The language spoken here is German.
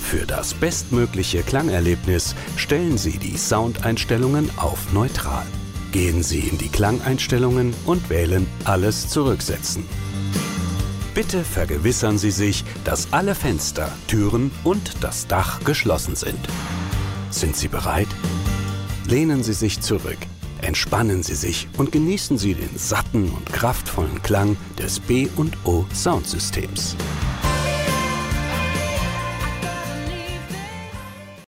Für das bestmögliche Klangerlebnis stellen Sie die Soundeinstellungen auf Neutral. Gehen Sie in die Klangeinstellungen und wählen Alles zurücksetzen. Bitte vergewissern Sie sich, dass alle Fenster, Türen und das Dach geschlossen sind. Sind Sie bereit? Lehnen Sie sich zurück, entspannen Sie sich und genießen Sie den satten und kraftvollen Klang des B&O Soundsystems.